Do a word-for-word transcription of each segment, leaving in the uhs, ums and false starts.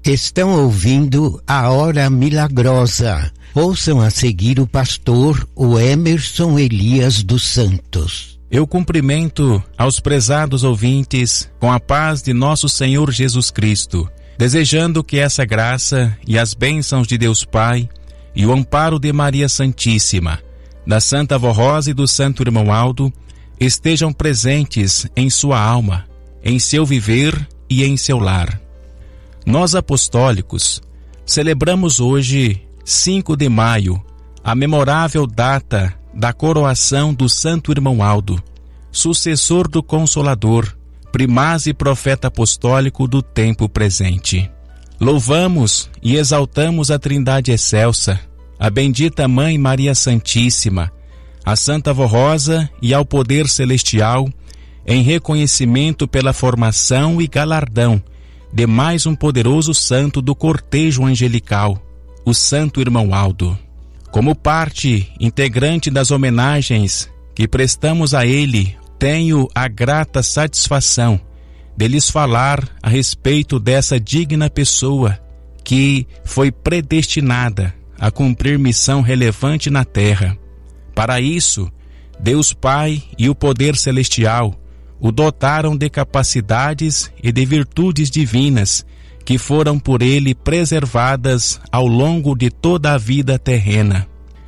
Estão ouvindo a Hora Milagrosa. Ouçam a seguir o pastor o Emerson Elias dos Santos. Eu cumprimento aos prezados ouvintes com a paz de nosso Senhor Jesus Cristo, desejando que essa graça e as bênçãos de Deus Pai e o amparo de Maria Santíssima, da Santa Avó Rosa e do Santo Irmão Aldo estejam presentes em sua alma, em seu viver e em seu lar. Nós apostólicos celebramos hoje, cinco de maio, a memorável data da coroação do Santo Irmão Aldo, sucessor do Consolador, primaz e profeta apostólico do tempo presente. Louvamos e exaltamos a Trindade Excelsa, a bendita Mãe Maria Santíssima, a Santa Avó Rosa e ao Poder Celestial, em reconhecimento pela formação e galardão de mais um poderoso santo do cortejo angelical, o Santo Irmão Aldo. Como parte integrante das homenagens que prestamos a ele, tenho a grata satisfação de lhes falar a respeito dessa digna pessoa que foi predestinada a cumprir missão relevante na terra. Para isso, Deus Pai e o Poder Celestial o dotaram de capacidades e de virtudes divinas que foram por ele preservadas ao longo de toda a vida terrena.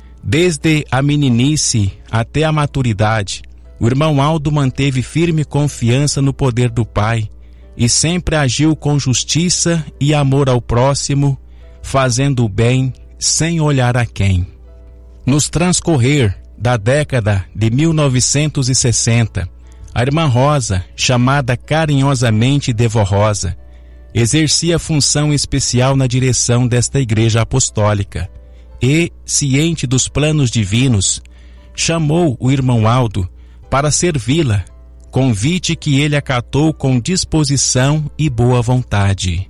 Desde a meninice até a maturidade, o irmão Aldo manteve firme confiança no poder do Pai e sempre agiu com justiça e amor ao próximo, fazendo o bem sem olhar a quem. Nos transcorrer da década de mil novecentos e sessenta, a irmã Rosa, chamada carinhosamente de Vó Rosa, exercia função especial na direção desta igreja apostólica e, ciente dos planos divinos, chamou o irmão Aldo para servi-la, convite que ele acatou com disposição e boa vontade.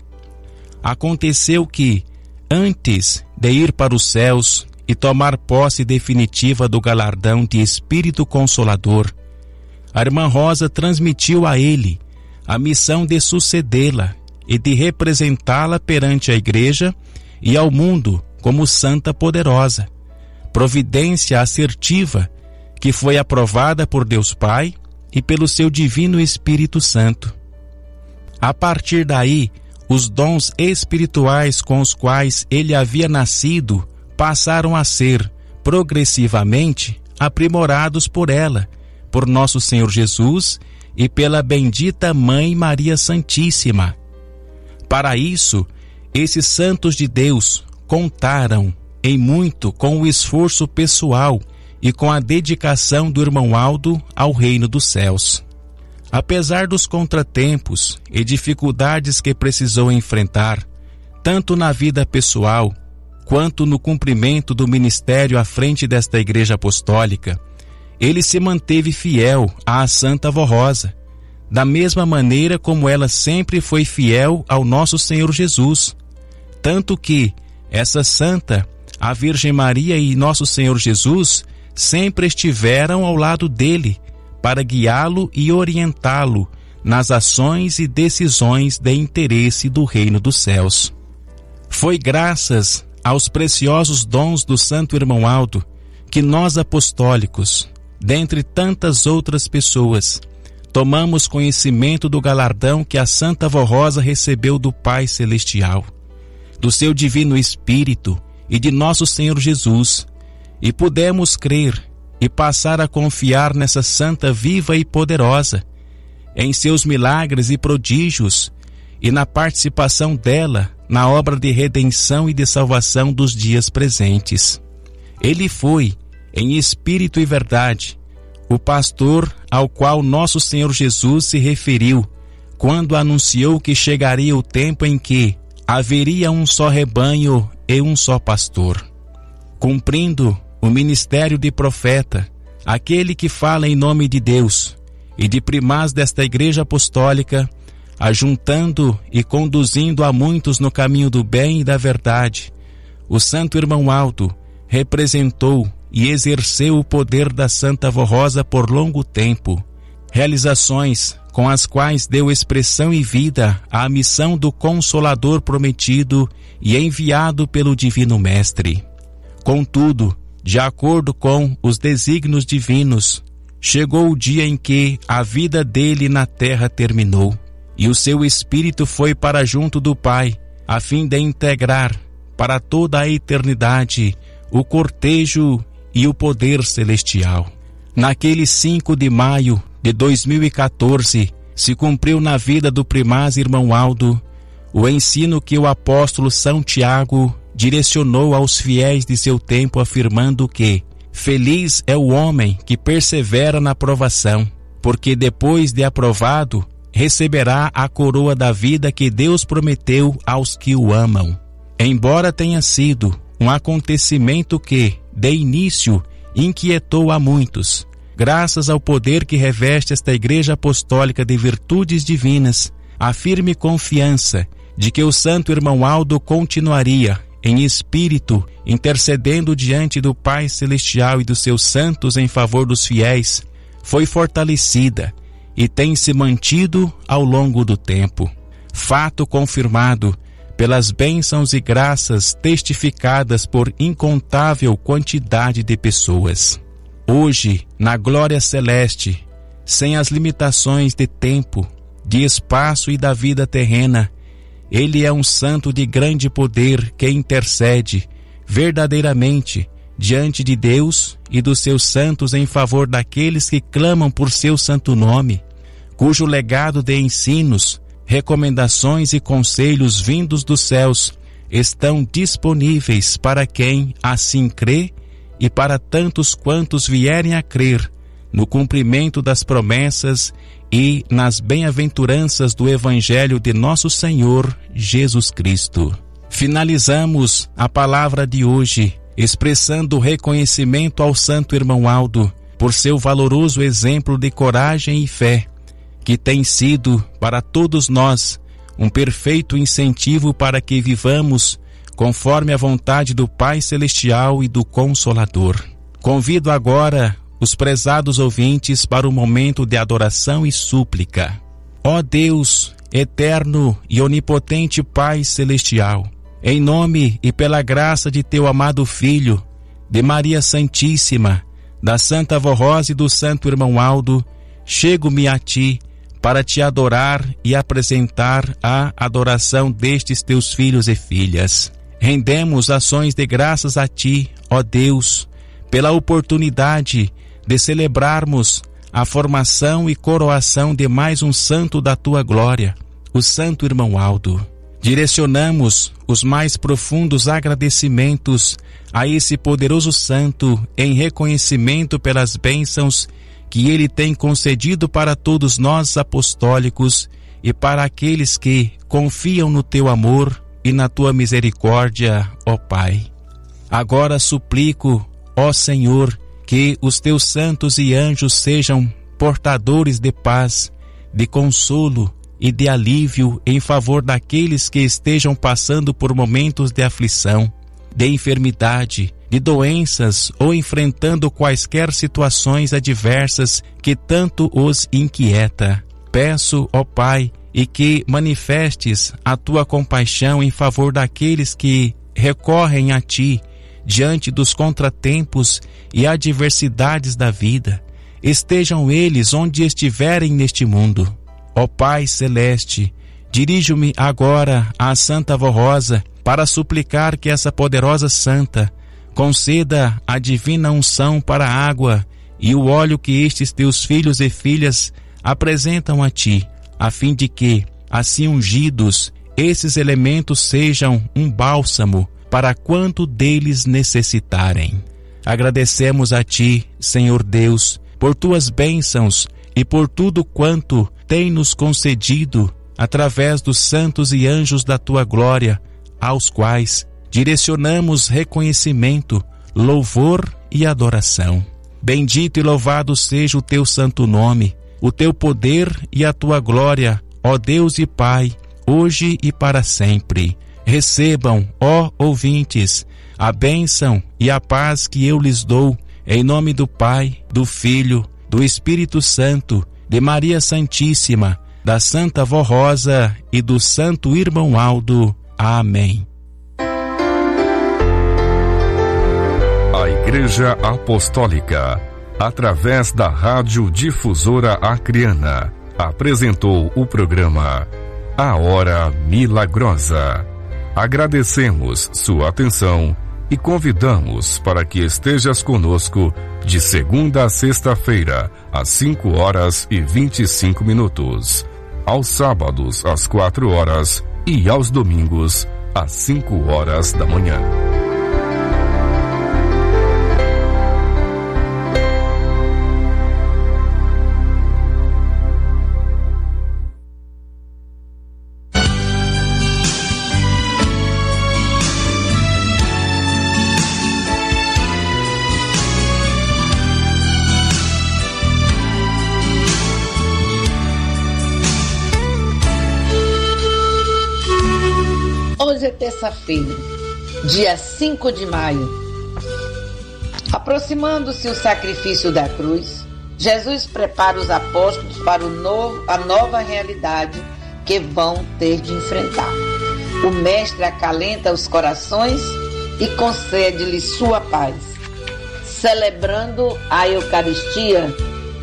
Aconteceu que, antes de ir para os céus e tomar posse definitiva do galardão de Espírito Consolador, a irmã Rosa transmitiu a ele a missão de sucedê-la e de representá-la perante a igreja e ao mundo como santa poderosa, providência assertiva que foi aprovada por Deus Pai e pelo seu divino Espírito Santo. A partir daí, os dons espirituais com os quais ele havia nascido passaram a ser, progressivamente, aprimorados por ela, por nosso Senhor Jesus e pela bendita Mãe Maria Santíssima. Para isso, esses santos de Deus contaram em muito com o esforço pessoal e com a dedicação do irmão Aldo ao reino dos céus. Apesar dos contratempos e dificuldades que precisou enfrentar, tanto na vida pessoal quanto no cumprimento do ministério à frente desta igreja apostólica, ele se manteve fiel à Santa Avó Rosa, da mesma maneira como ela sempre foi fiel ao nosso Senhor Jesus. Tanto que essa santa, a Virgem Maria e nosso Senhor Jesus, sempre estiveram ao lado dele para guiá-lo e orientá-lo nas ações e decisões de interesse do reino dos céus. Foi graças aos preciosos dons do Santo Irmão Aldo que nós apostólicos, dentre tantas outras pessoas, tomamos conhecimento do galardão que a Santa Avó Rosa recebeu do Pai Celestial, do seu Divino Espírito e de nosso Senhor Jesus, e pudemos crer e passar a confiar nessa santa viva e poderosa, em seus milagres e prodígios, e na participação dela na obra de redenção e de salvação dos dias presentes. Ele foi, em espírito e verdade, o pastor ao qual nosso Senhor Jesus se referiu quando anunciou que chegaria o tempo em que haveria um só rebanho e um só pastor. Cumprindo o ministério de profeta, aquele que fala em nome de Deus e de primaz desta igreja apostólica, ajuntando e conduzindo a muitos no caminho do bem e da verdade, o Santo Irmão Aldo representou e exerceu o poder da Santa Avó Rosa por longo tempo, realizações com as quais deu expressão e vida à missão do Consolador prometido e enviado pelo Divino Mestre. Contudo, de acordo com os desígnios divinos, chegou o dia em que a vida dele na terra terminou, e o seu espírito foi para junto do Pai, a fim de integrar para toda a eternidade o cortejo e o poder celestial. Naquele cinco de maio de dois mil e quatorze, se cumpriu na vida do primaz irmão Aldo o ensino que o apóstolo São Tiago direcionou aos fiéis de seu tempo, afirmando que feliz é o homem que persevera na provação, porque depois de aprovado, receberá a coroa da vida que Deus prometeu aos que o amam. Embora tenha sido um acontecimento que, de início, inquietou a muitos, graças ao poder que reveste esta Igreja Apostólica de virtudes divinas, a firme confiança de que o santo irmão Aldo continuaria, em espírito, intercedendo diante do Pai Celestial e dos seus santos em favor dos fiéis, foi fortalecida e tem se mantido ao longo do tempo. Fato confirmado pelas bênçãos e graças testificadas por incontável quantidade de pessoas. Hoje, na glória celeste, sem as limitações de tempo, de espaço e da vida terrena, ele é um santo de grande poder que intercede verdadeiramente diante de Deus e dos seus santos em favor daqueles que clamam por seu santo nome, cujo legado de ensinos, recomendações e conselhos vindos dos céus estão disponíveis para quem assim crê e para tantos quantos vierem a crer no cumprimento das promessas e nas bem-aventuranças do Evangelho de nosso Senhor Jesus Cristo. Finalizamos a palavra de hoje expressando o reconhecimento ao santo irmão Aldo por seu valoroso exemplo de coragem e fé, que tem sido para todos nós um perfeito incentivo para que vivamos conforme a vontade do Pai Celestial e do Consolador. Convido agora os prezados ouvintes para o momento de adoração e súplica. Ó Deus, eterno e onipotente Pai Celestial, em nome e pela graça de teu amado Filho, de Maria Santíssima, da Santa Avó Rosa e do Santo Irmão Aldo, chego-me a ti para te adorar e apresentar a adoração destes teus filhos e filhas. Rendemos ações de graças a ti, ó Deus, pela oportunidade de celebrarmos a formação e coroação de mais um santo da tua glória, o Santo Irmão Aldo. Direcionamos os mais profundos agradecimentos a esse poderoso santo em reconhecimento pelas bênçãos que ele tem concedido para todos nós apostólicos e para aqueles que confiam no teu amor e na tua misericórdia, ó Pai. Agora suplico, ó Senhor, que os teus santos e anjos sejam portadores de paz, de consolo e de alívio em favor daqueles que estejam passando por momentos de aflição, de enfermidade, de doenças ou enfrentando quaisquer situações adversas que tanto os inquieta. Peço, ó Pai, e que manifestes a tua compaixão em favor daqueles que recorrem a ti diante dos contratempos e adversidades da vida, estejam eles onde estiverem neste mundo. Ó Pai Celeste, dirijo-me agora à Santa Avó Rosa para suplicar que essa poderosa santa conceda a divina unção para a água e o óleo que estes teus filhos e filhas apresentam a ti, a fim de que, assim ungidos, esses elementos sejam um bálsamo para quanto deles necessitarem. Agradecemos a ti, Senhor Deus, por tuas bênçãos e por tudo quanto tem nos concedido através dos santos e anjos da tua glória, aos quais direcionamos reconhecimento, louvor e adoração. Bendito e louvado seja o teu santo nome, o teu poder e a tua glória, ó Deus e Pai, hoje e para sempre. Recebam, ó ouvintes, a bênção e a paz que eu lhes dou, em nome do Pai, do Filho, do Espírito Santo, de Maria Santíssima, da Santa Vó Rosa e do Santo Irmão Aldo. Amém. A Igreja Apostólica, através da Rádio Difusora Acreana, apresentou o programa A Hora Milagrosa. Agradecemos sua atenção e convidamos para que estejas conosco de segunda a sexta-feira, às cinco horas e vinte e cinco minutos, aos sábados às quatro horas e aos domingos às cinco horas da manhã. Hoje é terça-feira, dia cinco de maio. Aproximando-se o sacrifício da cruz, Jesus prepara os apóstolos para o novo, a nova realidade que vão ter de enfrentar. O Mestre acalenta os corações e concede-lhes sua paz. Celebrando a Eucaristia,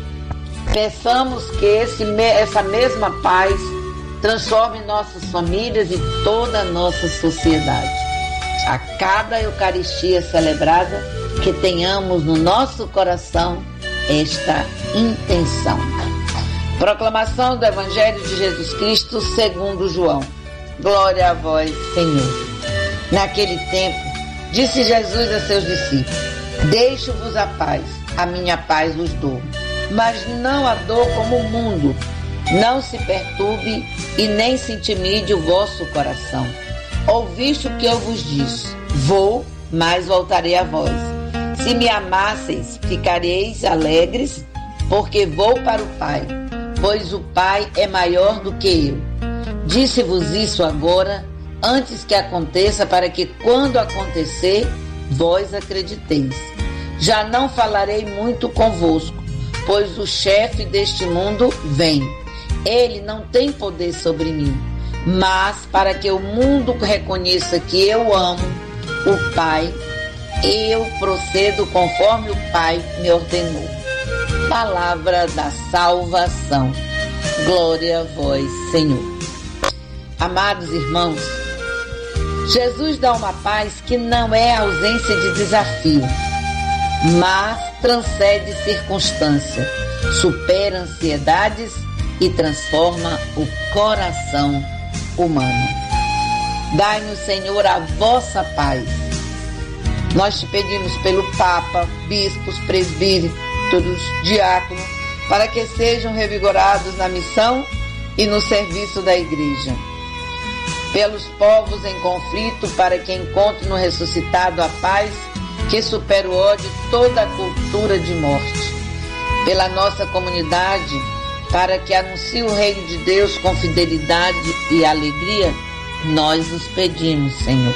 peçamos que esse, essa mesma paz transforme nossas famílias e toda a nossa sociedade. A cada Eucaristia celebrada, que tenhamos no nosso coração esta intenção. Proclamação do Evangelho de Jesus Cristo segundo João. Glória a vós, Senhor. Naquele tempo, disse Jesus a seus discípulos: Deixo-vos a paz, a minha paz vos dou, mas não a dou como o mundo. Não se perturbe e nem se intimide o vosso coração. Ouviste o que eu vos disse: Vou, mas voltarei a vós. Se me amasseis, ficareis alegres, porque vou para o Pai, pois o Pai é maior do que eu. Disse-vos isso agora, antes que aconteça, para que quando acontecer, vós acrediteis. Já não falarei muito convosco, pois o chefe deste mundo vem. Ele não tem poder sobre mim, mas para que o mundo reconheça que eu amo o Pai, eu procedo conforme o Pai me ordenou. Palavra da salvação. Glória a vós, Senhor. Amados irmãos, Jesus dá uma paz que não é ausência de desafio, mas transcende circunstância, supera ansiedades e transforma o coração humano. Dai-nos, Senhor, a vossa paz. Nós te pedimos pelo Papa, bispos, presbíteros, diáconos, para que sejam revigorados na missão e no serviço da Igreja. Pelos povos em conflito, para que encontre no ressuscitado a paz que supera o ódio e toda a cultura de morte. Pela nossa comunidade, para que anuncie o reino de Deus com fidelidade e alegria, nós os pedimos, Senhor.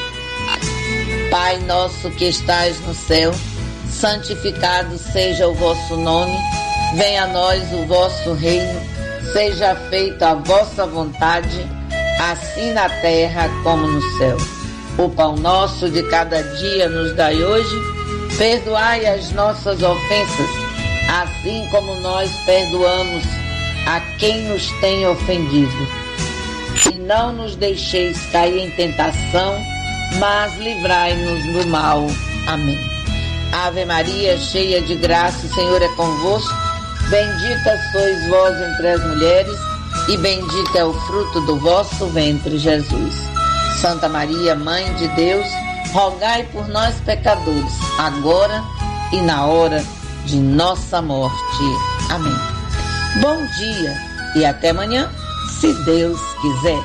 Pai nosso que estais no céu, santificado seja o vosso nome, venha a nós o vosso reino, seja feita a vossa vontade, assim na terra como no céu. O pão nosso de cada dia nos dai hoje, perdoai as nossas ofensas, assim como nós perdoamos a quem nos tem ofendido. E não nos deixeis cair em tentação, mas livrai-nos do mal. Amém. Ave Maria, cheia de graça, o Senhor é convosco. Bendita sois vós entre as mulheres, e bendito é o fruto do vosso ventre, Jesus. Santa Maria, Mãe de Deus, rogai por nós, pecadores, agora e na hora de nossa morte. Amém. Bom dia e até amanhã, se Deus quiser.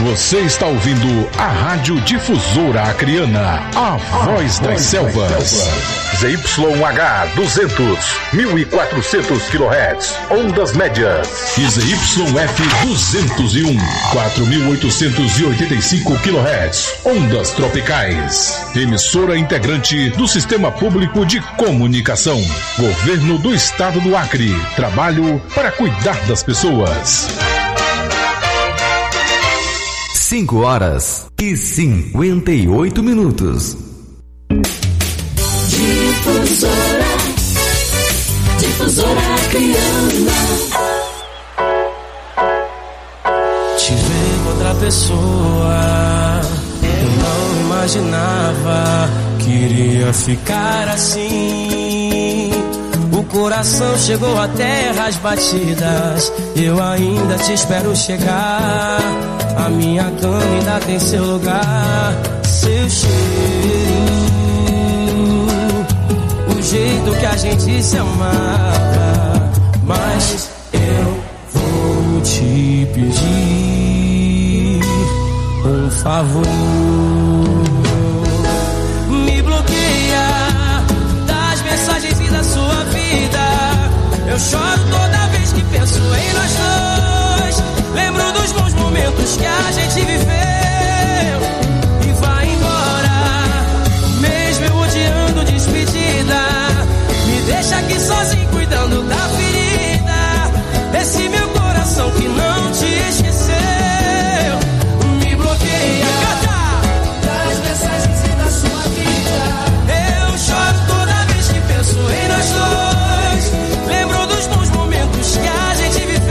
Você está ouvindo a Rádio Difusora Acreana, a voz das selvas. Z Y H duzentos, mil e quatrocentos quilohertz, ondas médias. E Z Y F duzentos e um, quatro mil oitocentos e oitenta e cinco quilohertz, ondas tropicais. Emissora integrante do Sistema Público de Comunicação. Governo do Estado do Acre. Trabalho para cuidar das pessoas. Cinco horas e cinquenta e oito minutos. Difusora, Difusora Acreana. Te ver com outra pessoa, eu não imaginava que iria ficar assim. O coração chegou até as batidas, eu ainda te espero chegar. A minha cama ainda tem seu lugar, seu cheiro, o jeito que a gente se amava. Mas eu vou te pedir um favor. Me bloqueia das mensagens e da sua vida. Eu choro toda vez que penso em nós dois. Lembro dos bons momentos que a gente viveu e vai embora, mesmo eu odiando despedida. Me deixa aqui sozinho cuidando da ferida, esse meu coração que não te esqueceu. Me bloqueia das mensagens e da sua vida. Eu choro toda vez que penso em nós dois. Lembro dos bons momentos que a gente viveu.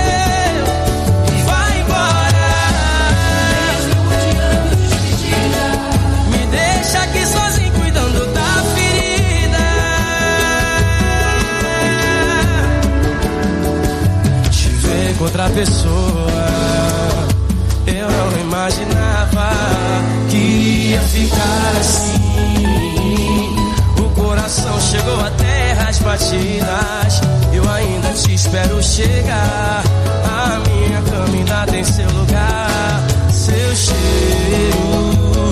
Outra pessoa, eu não imaginava que ia ficar assim. O coração chegou até as batidas, eu ainda te espero chegar. A minha cama ainda tem seu lugar, seu cheiro,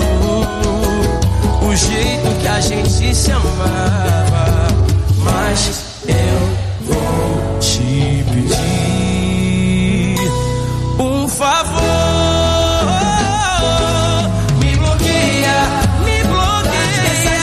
o jeito que a gente se amava. Mas eu vou te pedir um favor, me bloqueia, me bloqueia.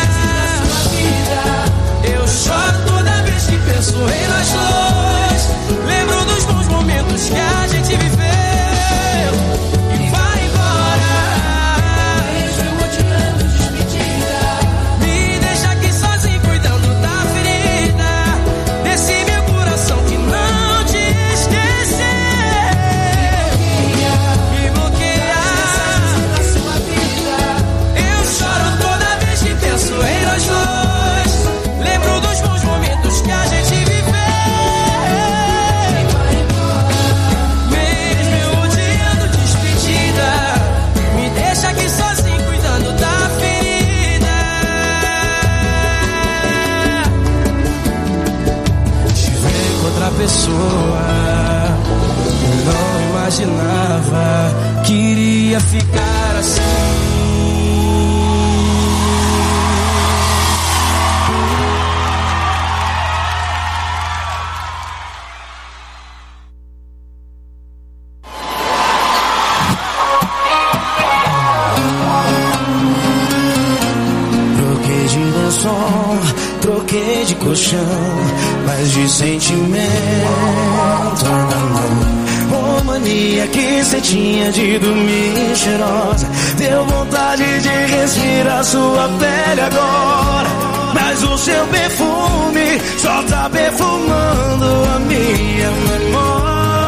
Eu choro toda vez que penso em nós dois. Lembro dos bons momentos que a gente viveu e vai embora, mesmo odiando despedida. Me deixa aqui sozinho cuidando da ferida, desse meu coração que não te esqueceu. Em nós dois, lembro dos bons momentos que a gente viveu. Mesmo eu odiando despedida, me deixa aqui sozinho cuidando da ferida. Te ver com outra pessoa, eu não imaginava que iria ficar assim. Troquei de colchão, mas de sentimento ainda não. Oh, mania que cê tinha de dormir cheirosa, deu vontade de respirar sua pele agora. Mas o seu perfume só tá perfumando a minha memória.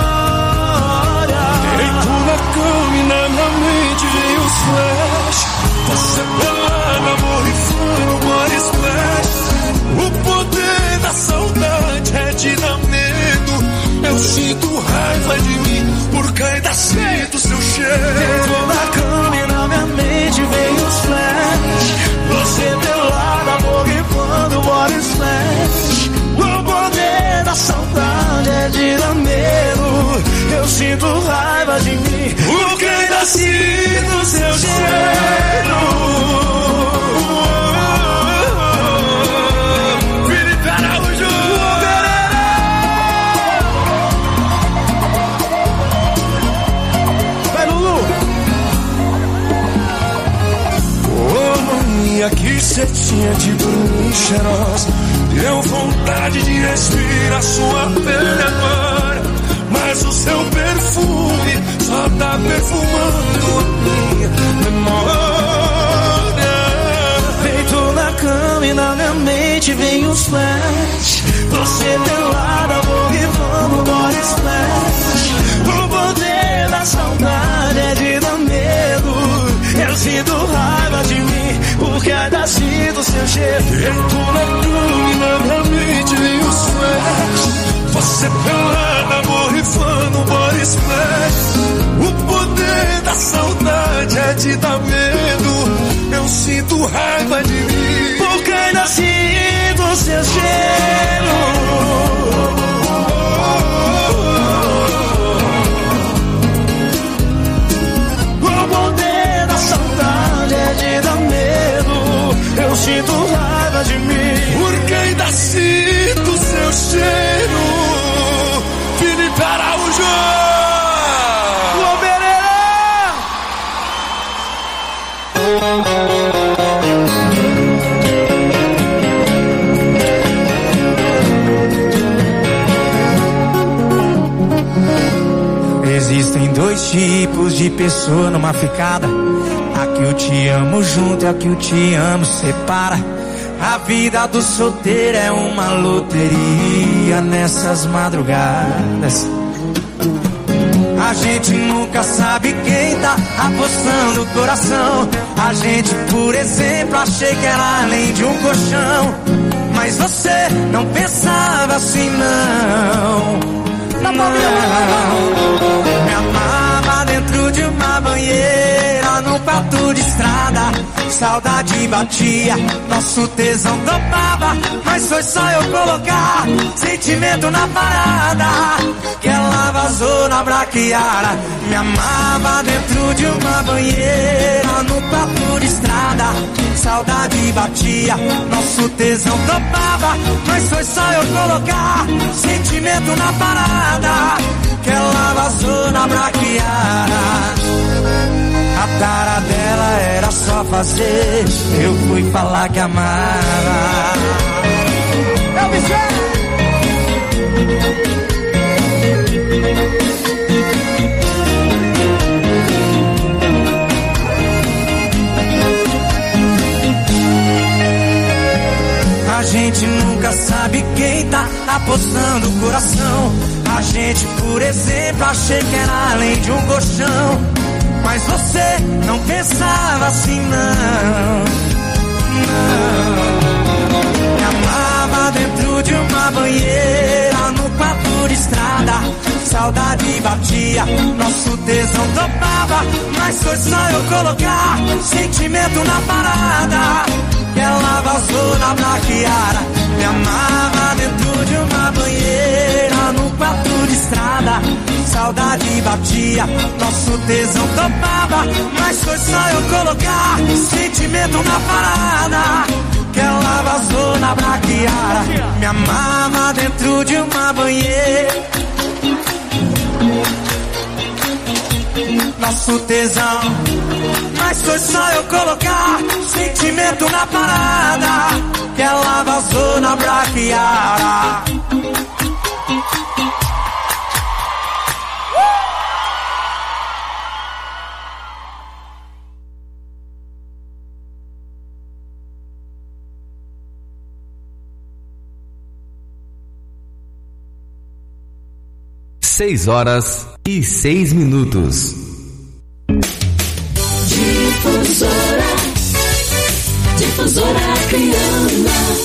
Deito na cama e na minha mente veio os flash. Você pelada, borrifando, body splash. O poder da saudade é te dar medo. Eu sinto raiva de mim por cair cheio do seu cheiro. Dentro da cama e na minha mente veio os flash. Você pelada, borrifando, body splash. O poder da saudade é de dar medo. Eu sinto raiva de mim por cair docinha de bruma e cheirosa. Deu vontade de respirar sua pele agora, mas o seu perfume só tá perfumando a minha memória. Deito na cama e na minha mente vem os flash. Você pelada, borrifando body splash. O poder da saudade é de dar medo. Eu sinto raiva de mim, porque ainda sinto seu cheiro. Deito na cama e na minha mente vem os flash. Você pelada, borrifando body splash. O poder da saudade é de dar medo. Eu sinto raiva de mim, porque ainda sinto seu cheiro. O poder da saudade é de dar medo. Eu sinto raiva de mim, porque ainda sinto seu cheiro. Felipe Araújo, o Pereira. Existem dois tipos de pessoa numa ficada: a que eu te amo junto e a que eu te amo separa. A vida do solteiro é uma loteria nessas madrugadas. A gente nunca sabe quem tá apostando o coração. A gente, por exemplo, achei que era além de um colchão, mas você não pensava assim, não. Não, não. Me amava dentro de uma banheira, num quarto de estrada. Saudade batia, nosso tesão topava, mas foi só eu colocar sentimento na parada que ela vazou na braquiara. Me amava dentro de uma banheira, no quarto de estrada. Saudade batia, nosso tesão topava, mas foi só eu colocar sentimento na parada que ela vazou na braquiara. A tara dela era só fazer, eu fui falar que amava. Eu me A gente nunca sabe quem tá apostando o coração. A gente, por exemplo, achei que era além de um colchão, mas você não pensava assim, não. Não. Me amava dentro de uma banheira, no quarto de estrada. Saudade batia, nosso tesão topava, mas foi só eu colocar sentimento na parada que ela vazou na braquiara. Me amava dentro de uma banheira, no quarto de estrada. Saudade batia, nosso tesão topava, mas foi só eu colocar sentimento na parada que ela vazou na braquiara. Me amava dentro de uma banheira, nosso tesão, mas foi só eu colocar sentimento na parada que ela vazou na braquiara. Seis horas e seis minutos. Difusora, Difusora Acreana.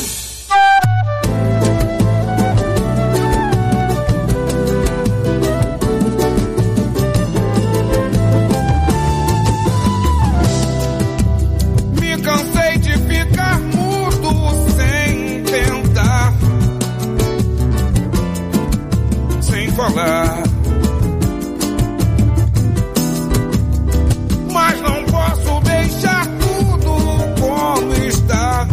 Me cansei de ficar mudo sem tentar, sem falar. Mas não posso deixar tudo como está.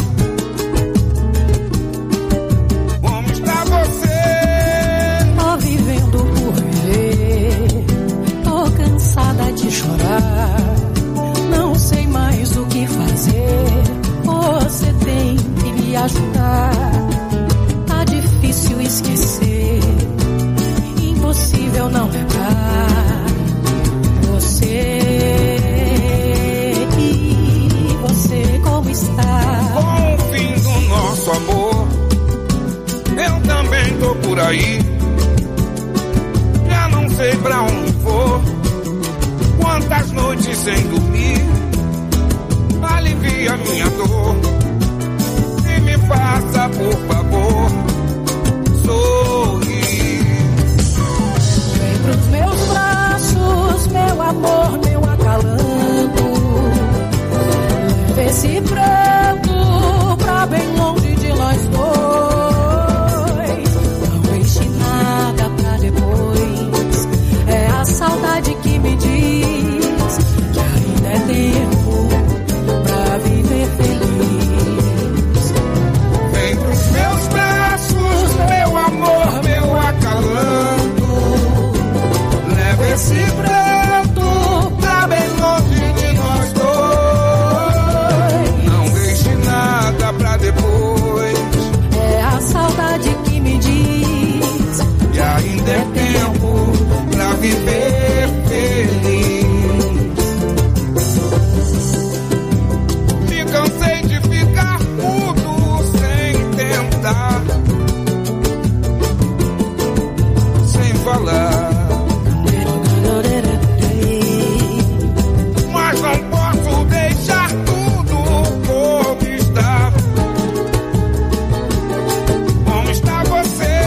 Como está você? Tô vivendo por viver, tô cansada de chorar, não sei mais o que fazer. Você tem aí. Já não sei pra onde vou. Quantas noites sem dormir. Alivia minha dor e me faça, por favor, sorrir. Vem pros meus braços, meu amor, meu acalanto. Leve esse pranto pra bem longe de nós dois. Não deixe nada pra depois. É a saudade que me diz que ainda é tempo pra viver feliz. Vem pros meus braços, meu amor, meu acalanto. Leva esse pranto pra bem longe de nós dois. Não deixe nada pra depois. É a saudade que me diz que ainda é tempo pra viver feliz. Cansei de ficar mudo sem tentar, sem falar. Mas não posso deixar tudo como está. Como está você?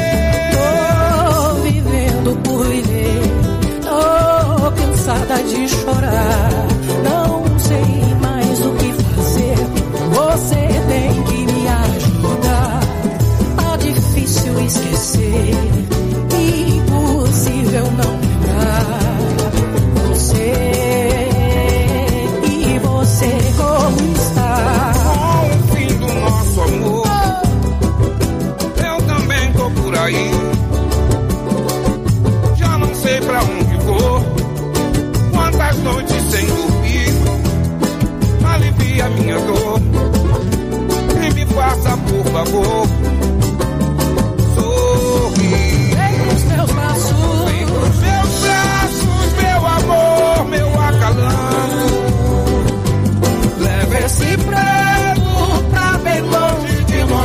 Tô vivendo por viver. Tô cansada de chorar. Não sei mais o que fazer. Você tem que me ajudar. Tá difícil esquecer. Impossível não lembrar. Você e você como está? Com o fim do nosso amor, eu também tô por aí. Já não sei pra onde vou. Quantas noites sem dormir. Alivia minha dor e me faça, por favor, sorrir. Vem pros meus braços, vem pros meus braços, meu amor, meu acalanto. Leva esse prego pra bem longe de nós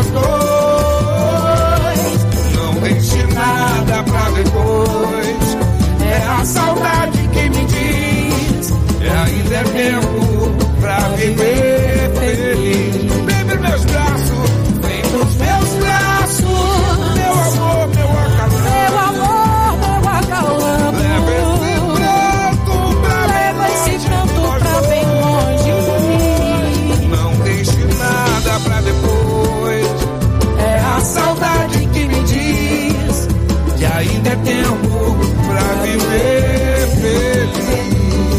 dois. Não deixe nada pra depois. É a saudade que me diz que ainda é tempo pra viver feliz. Vem pros meus braços, vem pros meus braços, meu amor, meu acalanto. Meu amor, meu acalanto. Leva esse pranto pra Leva esse pranto pra bem longe. Não deixe nada pra depois. É a saudade que me diz que ainda é tempo pra viver feliz.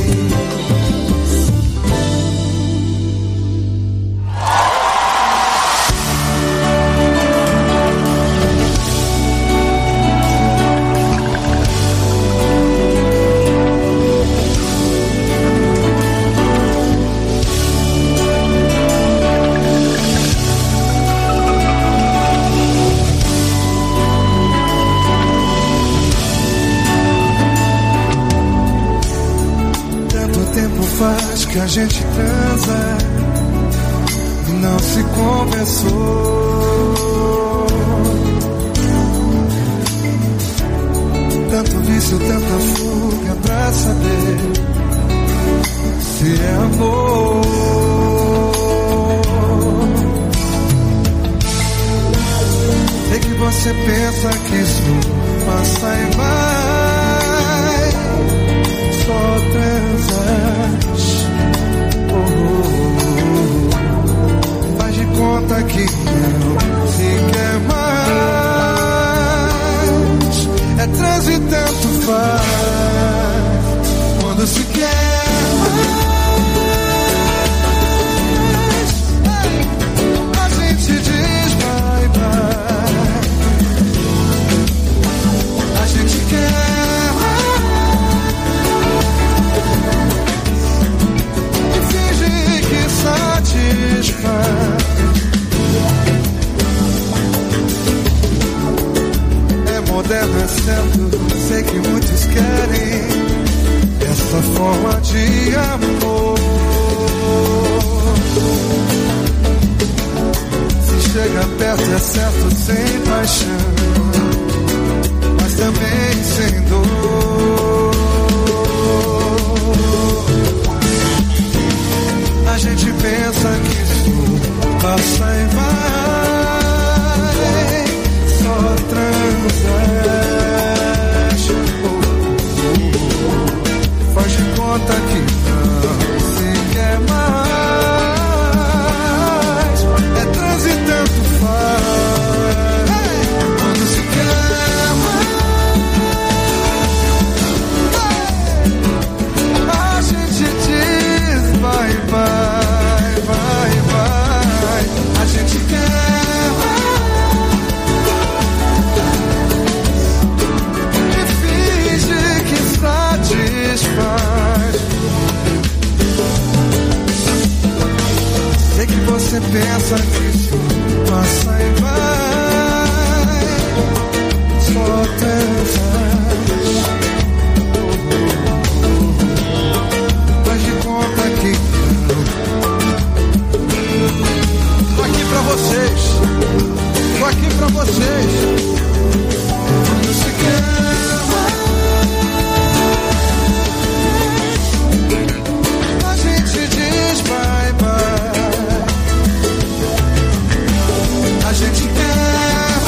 Faz que a gente transa e não se conversou. Tanto vício, tanta fuga pra saber se é amor. Sei que você pensa que isso passa e vai. Só transas, oh, oh, oh. Faz de conta que não se quer mais. É trans e tanto faz. Quando se quer mais, a gente diz bye bye. A gente quer satisfaz. É moderno, é certo. Sei que muitos querem essa forma de amor. Se chega perto é certo, sem paixão. também sem dor. A gente pensa que isso passa e vai, só transa. Faz de conta que não se quer mais. É transe tanto faz. Quando se quer mais, a gente diz vai, vai, vai, vai. A gente quer mais e finge que satisfaz. Sei que você pensa que isso passa e vai, só transar. Faz de conta que não. Tô aqui pra vocês, tô aqui pra vocês. Quando se quer mais, a gente diz bye bye. A gente quer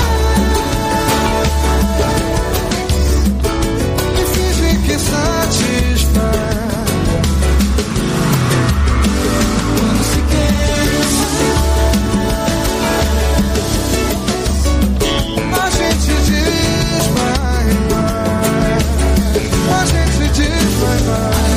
e finge que satisfaz. Quando se quer, a gente diz bye bye. A gente diz bye bye.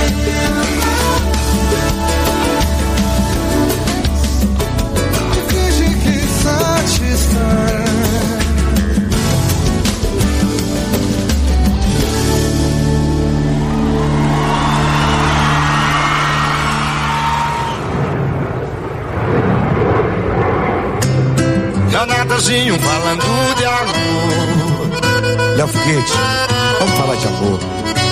Jonatazinho falando de amor. Léo Foguete, vamos falar de amor.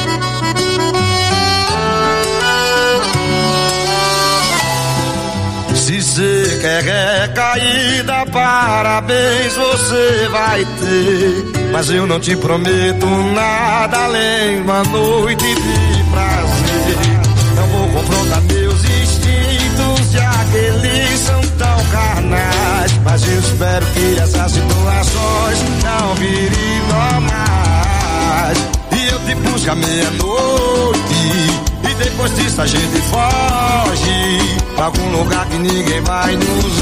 Se você quer recaída, parabéns você vai ter. Mas eu não te prometo nada além de uma noite de prazer. Não vou confrontar meus instintos, já que eles são tão carnais. Mas eu espero que essas situações não virem normais. E eu te busco à meia-noite, e depois disso a gente foge pra algum lugar que ninguém vai nos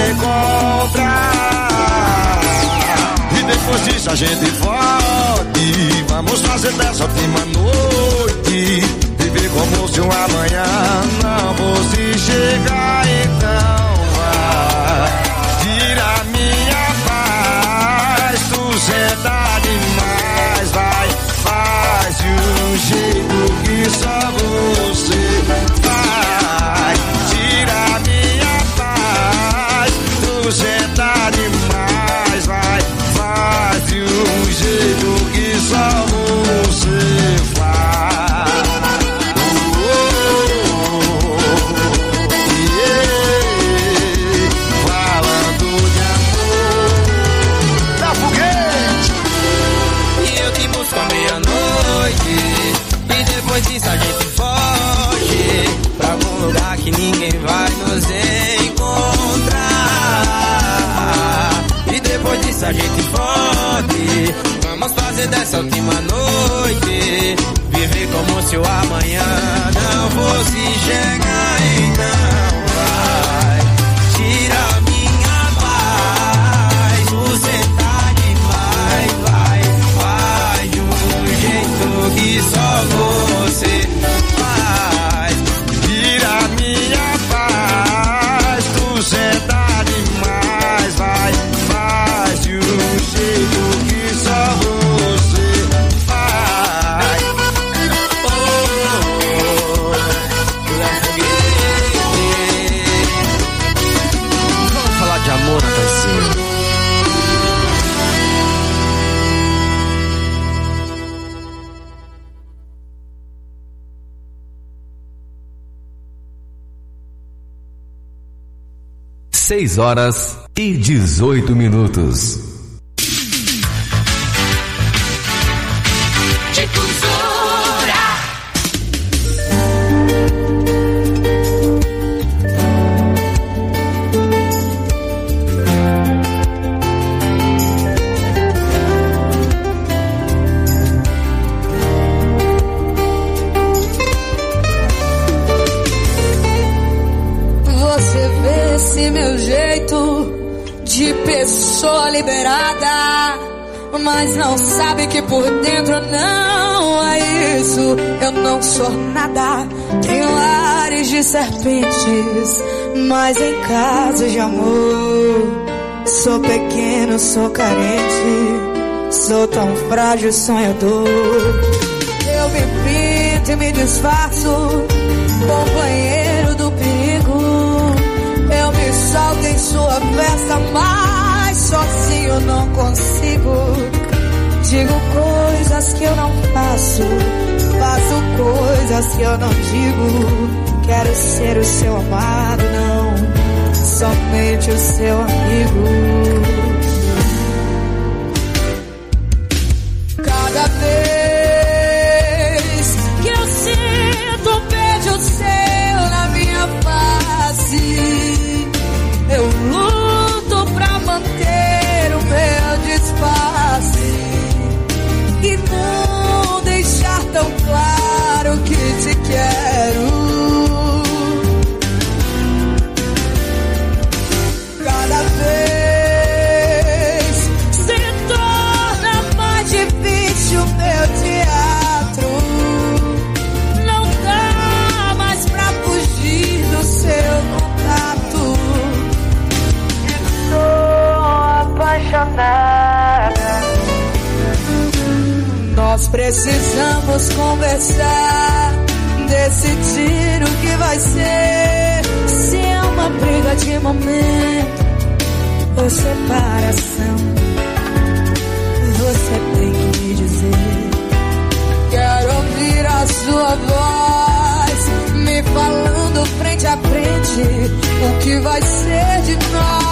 encontrar. E depois disso a gente foge, vamos fazer dessa última noite viver como se um amanhã não fosse chegar. Então vai, tira minha paz, tu senta demais, vai, faz de um jeito que só você vai. Tira minha paz, tu senta demais, vai, faz de um jeito que só você faz. Depois disso a gente foge pra algum lugar que ninguém vai nos encontrar. E depois disso a gente foge, vamos fazer dessa última noite viver como se o amanhã não fosse chegar. Então vai, tira minha paz, você tá demais, vai, faz de um jeito que só você faz. Tira minha paz, tu senta demais, vai, faz de um jeito que só você faz. Oh, oh, oh. Vamos falar de amor, Natanzinho. Seis horas e dezoito minutos. Sou liberada, mas não sabe que por dentro não é isso. Eu não sou nada, tenho ares de serpentes, mas em caso de amor sou pequeno, sou carente, sou tão frágil, sonhador. Eu me pinto e me disfarço, companheiro do perigo. Eu me solto em sua festa, mas sozinho não consigo. Digo coisas que eu não faço, faço coisas que eu não digo. Quero ser o seu amado, não somente o seu amigo. Cada vez que eu sinto um beijo seu na minha face, eu luto pra manter o meu disfarce e não deixar tão claro que te quero. Cada vez se torna mais difícil meu teatro. Não dá mais pra fugir do seu contato. Estou apaixonada. Nós precisamos conversar, decidir o que vai ser. Se é uma briga de momento ou separação, você tem que me dizer. Quero ouvir a sua voz me falando frente a frente o que vai ser de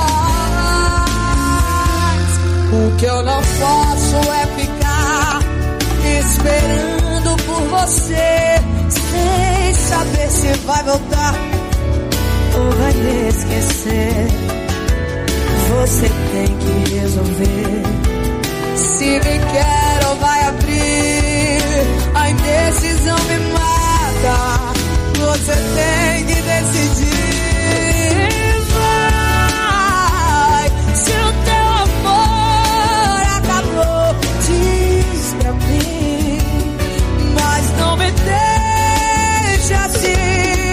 nós. O que eu não posso é ficar esperando por você, sem saber se vai voltar ou vai me esquecer. Você tem que resolver se me quer ou vai abrir. A indecisão me mata, você tem que decidir. Vai, se o teu amor acabou, diz pra mim, mas não me deixe assim.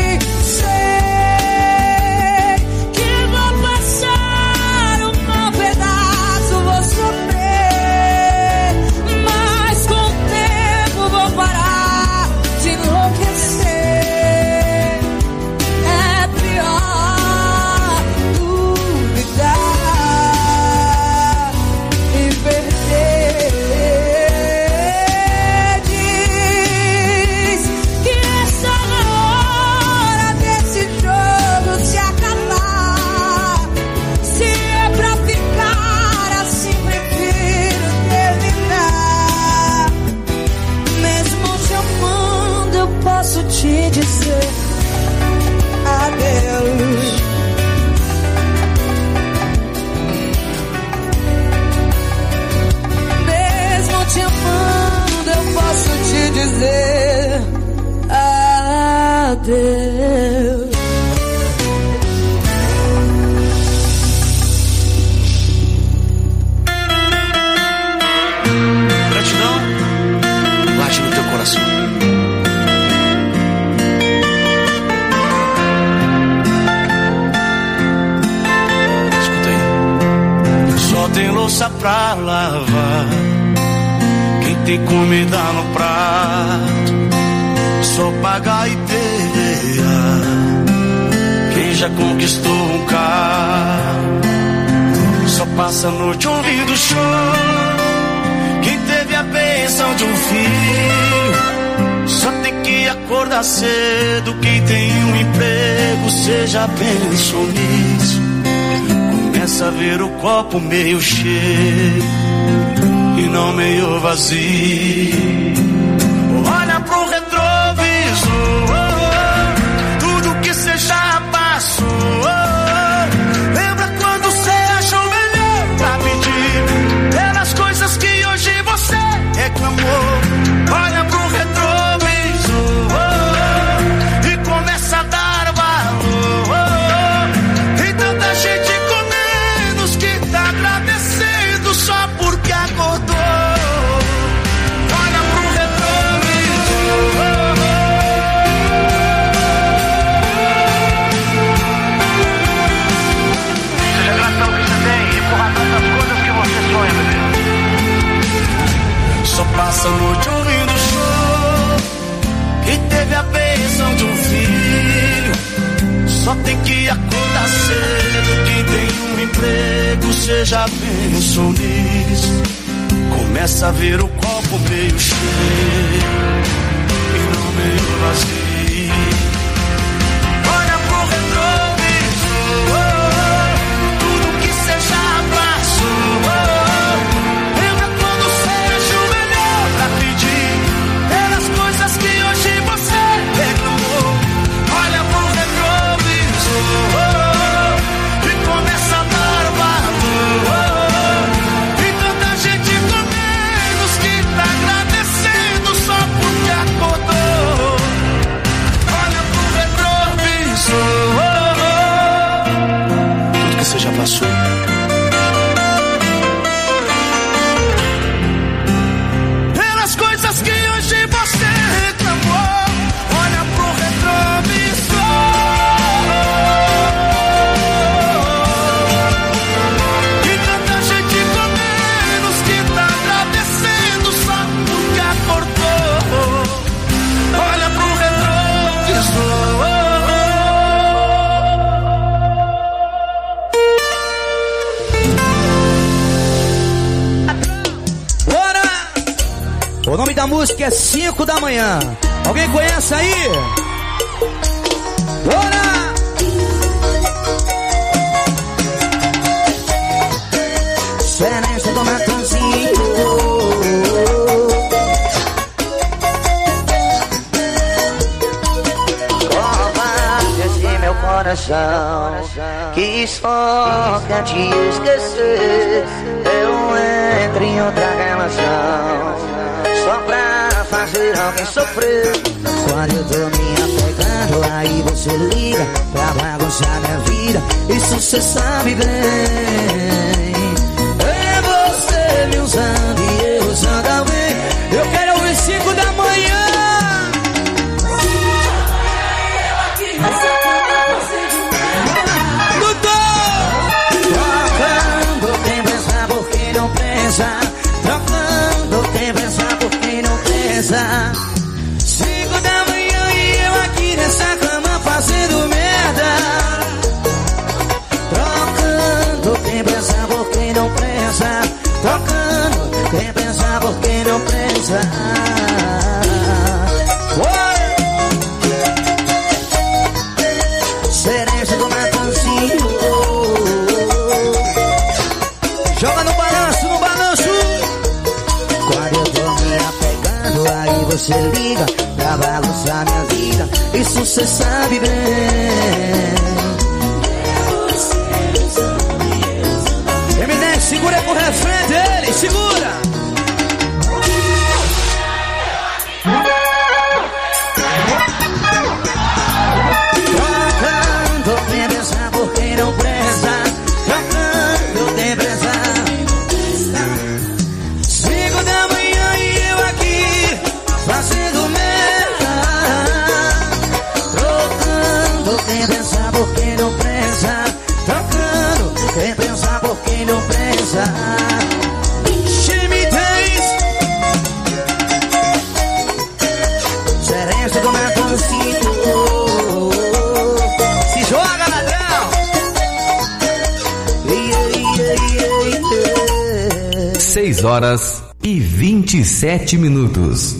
Sei que vou passar um mau pedaço, vou sofrer, mas com o tempo vou parar de enlouquecer. É pior duvidar e perder. Diz que está na hora desse jogo se acabar. Se é pra ficar assim, prefiro terminar. Mesmo te amando, eu posso te dizer adeus. Mesmo te amando, eu posso te dizer adeus. Gratidão late no teu coração. Escuta aí. Só tem louça pra lavar, quem tem comida no prato, só pagar e perder. Quem já conquistou um carro, só passa a noite ouvindo choro. Quem teve a bênção de um filho, só tem que acordar cedo. Quem tem um emprego, seja bênção nisso. Começa a ver o copo meio cheio e não meio vazio. Olha pro retrovisor, tudo que cê já passou. Lembra quando cê achou melhor pra pedir pelas coisas que hoje você reclamou. Olha pro retrovisor e começa a dar valor. Tem tanta gente com menos que tá agradecendo. Só tem que acordar cedo. Quem tem um emprego, você já pensou nisso? Começa a ver o copo meio cheio e não meio vazio. Olha pro retrovisor, tudo que cê já passou. Lembra quando seja o melhor pra pedir pelas coisas que hoje você reclamou. Olha pro retrovisor e começa a dar valor. E tanta gente com menos que tá agradecendo só porque acordou. Olha pro retrovisor, tudo que você já passou. Pelas coisas que hoje você reclamou. Olha pro retrovisor. E tanta gente com menos que tá agradecendo só porque acordou. Olha pro retrovisor. Bora! O nome da música é cinco da manhã. Alguém conhece aí? Bora! Excelência do Matanzinho. Covarde esse meu coração que só quer te esquecer. Eu entro em outra relação só pra fazer alguém sofrer. Quando eu tô me apegando, aí você liga pra bagunçar minha vida. Isso cê sabe bem. É você me usando e eu usando alguém. Eu quero ouvir cinco da manhã. Trocando quem pensa por quem não pensa. Trocando quem pensa por quem não pensa. Cinco da manhã e eu aqui nessa cama fazendo merda. Trocando quem pensa por quem não pensa. Trocando quem pensa por quem não pensa. Cereja do Matanzinho. Joga no balanço, no balanço. Quando eu tô me apegando, aí você liga pra bagunçar minha vida. Isso cê sabe bem. Eminem, segura com o refrão dele, segura. Trocando quem pensa por quem não presta. Trocando quem pensa. Cinco da manhã e eu aqui fazendo merda. Trocando quem pensa por quem não pensa. Trocando quem pensa por quem não pensa. Chime dez. Seresta do Matanzinho. Se joga, ladrão. Seis horas e vinte e sete minutos.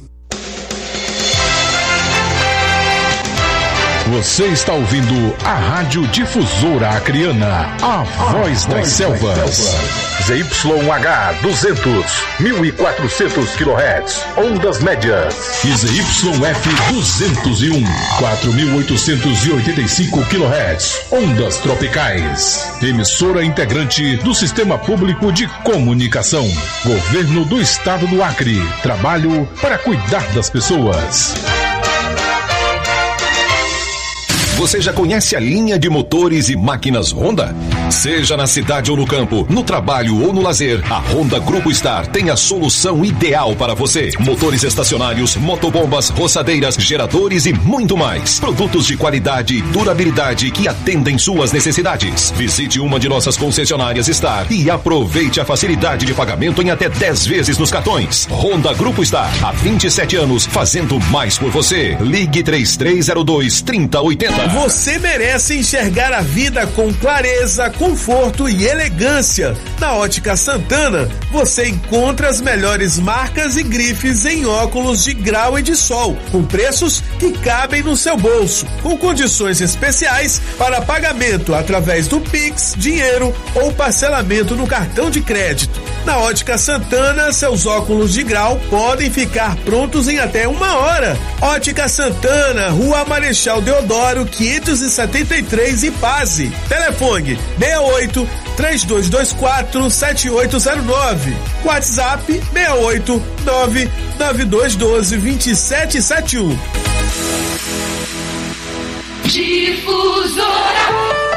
Você está ouvindo a Rádio Difusora Acreana, a voz das selvas. Z Y H duzentos, mil e quatrocentos quilohertz, ondas médias. E Z Y F duzentos e um, quatro mil oitocentos e oitenta e cinco quilohertz, ondas tropicais. Emissora integrante do Sistema Público de Comunicação. Governo do Estado do Acre. Trabalho para cuidar das pessoas. Você já conhece a linha de motores e máquinas Honda? Seja na cidade ou no campo, no trabalho ou no lazer, a Honda Grupo Star tem a solução ideal para você. Motores estacionários, motobombas, roçadeiras, geradores e muito mais. Produtos de qualidade e durabilidade que atendem suas necessidades. Visite uma de nossas concessionárias Star e aproveite a facilidade de pagamento em até dez vezes nos cartões. Honda Grupo Star, há vinte e sete anos, fazendo mais por você. Ligue três três zero dois, três zero oito zero. Você merece enxergar a vida com clareza, conforto e elegância. Na Ótica Santana, você encontra as melhores marcas e grifes em óculos de grau e de sol, com preços que cabem no seu bolso, com condições especiais para pagamento através do Pix, dinheiro ou parcelamento no cartão de crédito. Na Ótica Santana, seus óculos de grau podem ficar prontos em até uma hora. Ótica Santana, Rua Marechal Deodoro, quinhentos e setenta e três, Ipase. Telefone seis oito, três dois dois quatro, sete oito zero nove. WhatsApp seis oito, nove nove dois um dois, dois sete sete um. Difusora.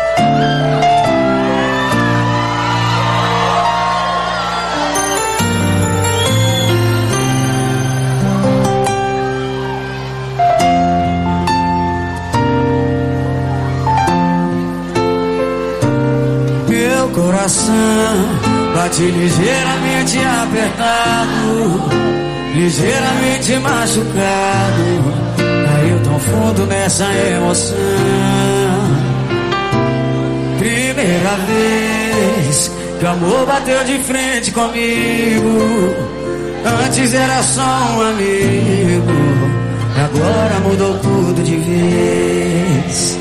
Coração bate ligeiramente apertado, ligeiramente machucado. Caiu tão fundo nessa emoção. Primeira vez que o amor bateu de frente comigo. Antes era só um amigo, agora mudou tudo de vez.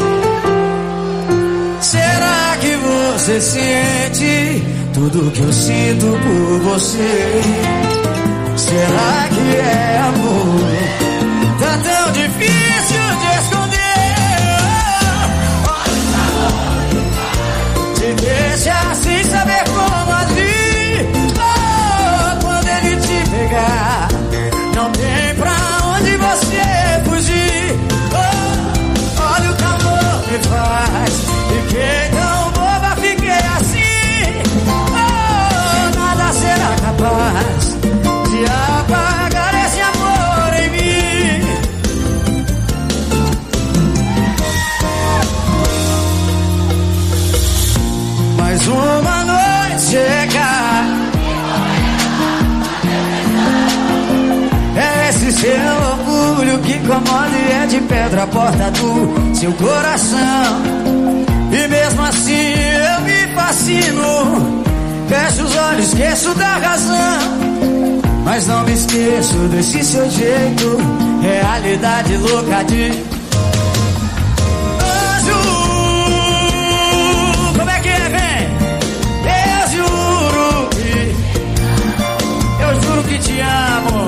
Será que você sente tudo que eu sinto por você? Será que é amor? Tá tão difícil de esconder. Te deixa sem saber como agir. Oh, quando ele te pegar, não tem pra onde você fugir. Oh, olha o que amor me faz. Fiquei tão boba, fiquei assim. Oh, nada será capaz de apagar esse amor em mim. Mais uma noite chega. É esse seu orgulho que incomoda e é de pedra a porta do seu coração. E mesmo assim eu me fascino. Fecho os olhos, esqueço da razão. Mas não me esqueço desse seu jeito. Realidade louca de anjo. Como é que é, vem? Eu juro que Eu juro que te amo.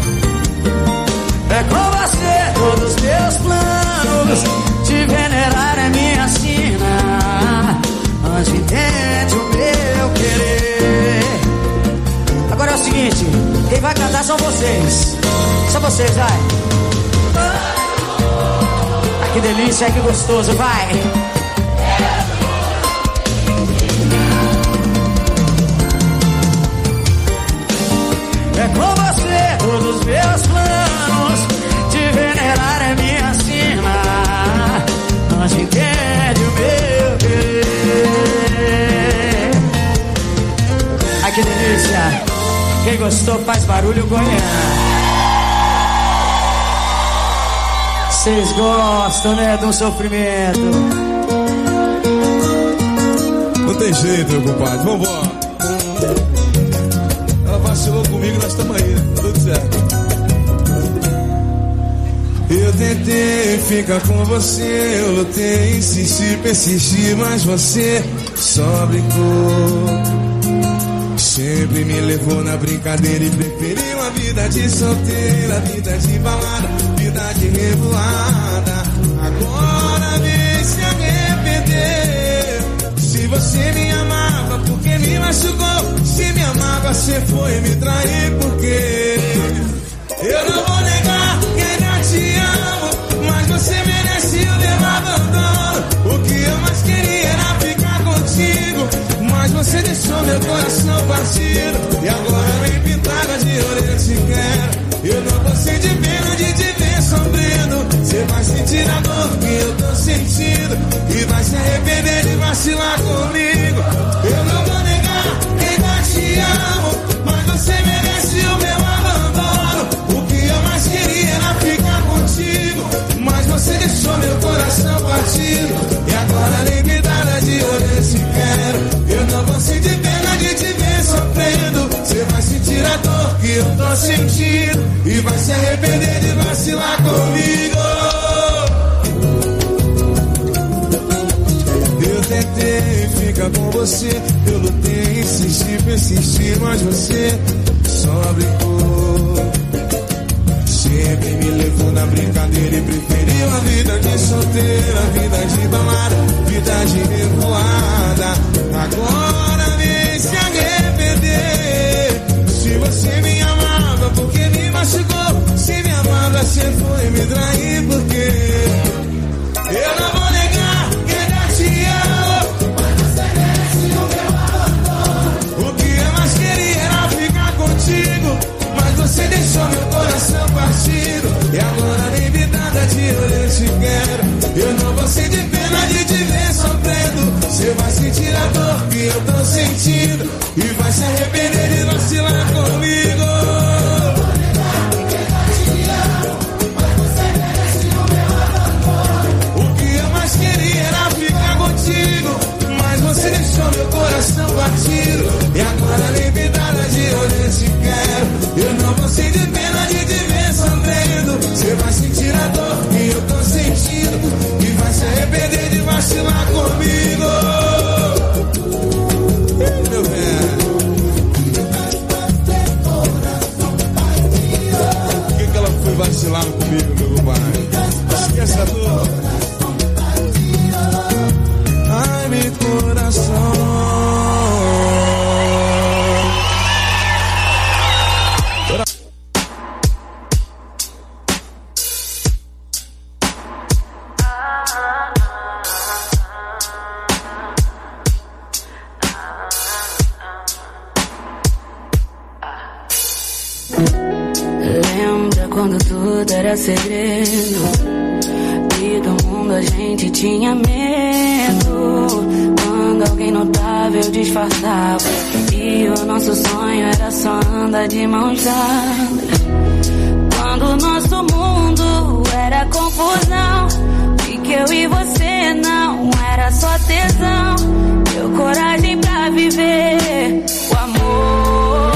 É com você todos os meus planos. Te venerar é minha sina. Anjo entende o meu querer. Agora é o seguinte, quem vai cantar são vocês. Só vocês, vai. Ah, que delícia, que gostoso, vai. É com você todos os meus planos. Te venerar é minha sina. Mas entende o meu querer. Ai que delícia. Quem gostou faz barulho, Goiânia. Vocês gostam, né, do sofrimento. Não tem jeito, meu compadre, vambora. Ela vacilou comigo, nós estamos aí, tá tudo certo. Eu tentei ficar com você, eu lutei, insisti, persisti, mas você só brincou. Sempre me levou na brincadeira e preferiu a vida de solteira, vida de balada, vida de revoada. Agora vem se arrepender. Se você me amava, por que me machucou? Se me amava, você foi me trair, porque eu não vou negar que ainda te amo, mas você merece o meu abandono. O que eu mais queria era ficar contigo, mas você deixou meu coração partido. E agora vem pintada de orelha, te quero. Eu não tô sentindo pena de te ver sofrendo. Você vai sentir a dor que eu tô sentindo e vai se arrepender de vacilar comigo. Eu não vou negar que ainda te amo, mas você merece o meu abandono. O que eu mais queria era ficar contigo, mas você deixou meu coração partido. eu tô sentindo e vai se arrepender de vacilar comigo. Eu tentei ficar com você, eu lutei, insisti, persisti, mas você só brincou. Sempre me levou na brincadeira e preferiu a vida de solteira, vida de balada, vida de revoada. Agora vem se arrepender. Se você me amava, porque me machucou. Se me amava, você foi me trair, porque eu não vou negar que ainda te amo, mas você merece o meu abandono. O que eu mais queria era ficar contigo, mas você deixou meu coração partido. E agora nem me nada de eu te quero. Eu não vou sentir pena de te ver sofrendo. Você vai sentir a dor que eu tô sentindo e vai se arrepender de vacilar comigo. O que eu mais queria era ficar contigo, mas você deixou meu coração partido. E agora nem me nada de eu te quero. Eu não vou sentir pena de te ver sofrendo. Você vai sentir a dor que eu tô sentindo e vai se arrepender de vacilar comigo. Meu velho, por que que ela foi vacilar comigo, meu pai? Esquece a dor. Ai, meu coração. Lembra quando tudo era segredo e do mundo a gente tinha medo? Quando alguém notava eu disfarçava e o nosso sonho era só andar de mãos dadas. Quando o nosso mundo era confusão e que eu e você não era só tesão, deu coragem pra viver o amor.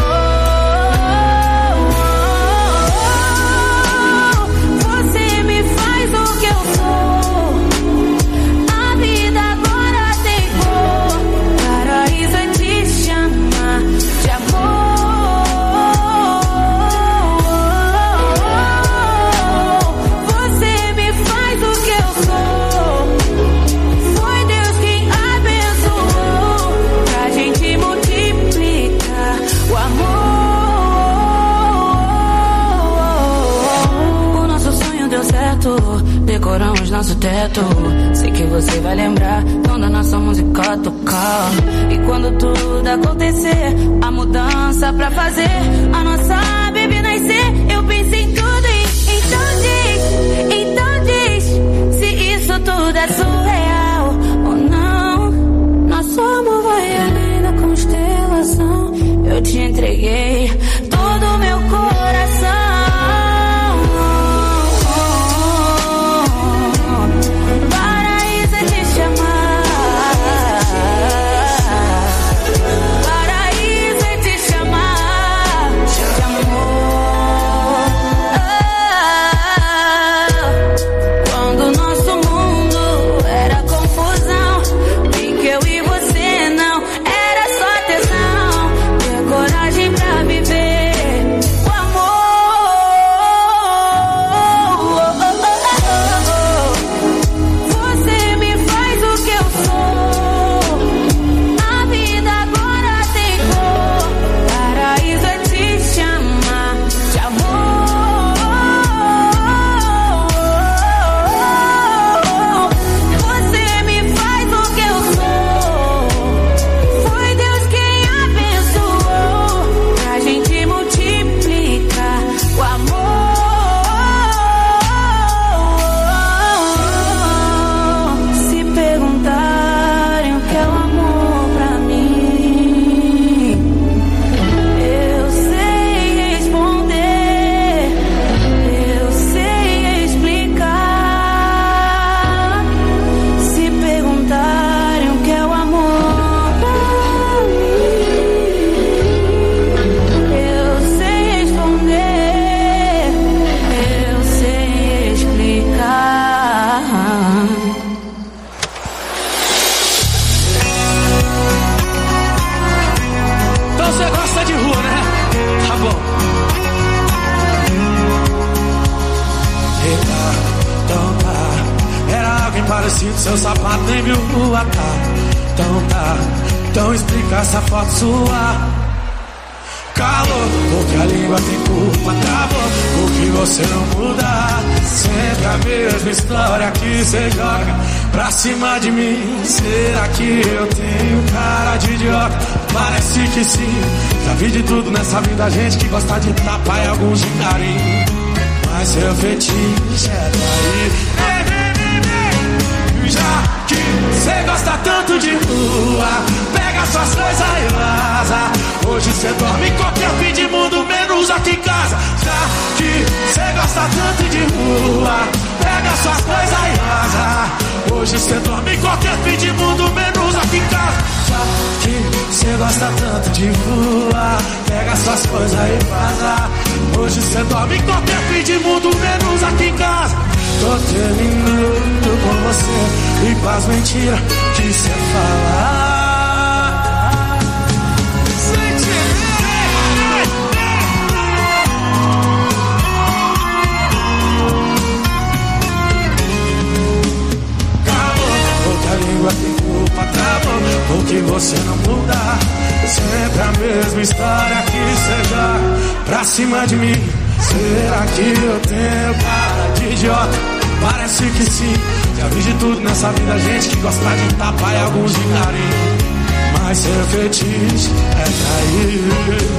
Decoramos nosso teto. Sei que você vai lembrar quando a nossa música tocar. E quando tudo acontecer, a mudança pra fazer a nossa bebê nascer, eu pensei em tudo e então diz, então diz se isso tudo é surreal ou não. Nosso amor vai além da constelação. Eu te entreguei todo o meu coração. Viver você gosta de rua, né? Tá bom. Eita, então tá. Era alguém parecido, seu sapato nem viu rua, tá? Então tá, então explica essa foto sua. Calor, porque a língua tem culpa, travou, porque você não muda. Sempre a mesma história que você joga pra cima de mim. Será que eu tenho cara de idiota? Parece que sim. Já vi de tudo nessa vida, gente que gosta de tapa e alguns de carinho. Mas seu fetiche é daí. Já que cê gosta tanto de rua, pega suas coisas e vaza. Hoje cê dorme em qualquer fim de mundo, menos aqui em casa. Já que cê gosta tanto de rua, pega suas coisas e vaza. Hoje cê dorme em qualquer fim de mundo, menos aqui em casa. Já que cê gosta tanto de rua, pega suas coisas e vaza. Hoje cê dorme em qualquer fim de mundo, menos aqui em casa. Tô terminando com você e com as mentiras que cê fala. Língua tem culpa, travou, porque você não muda. Sempre a mesma história que você joga pra cima de mim. Será que eu tenho cara de idiota? Parece que sim. Já vi de tudo nessa vida, gente que gosta de tapa e alguns de carinho. Mas seu fetiche é cair.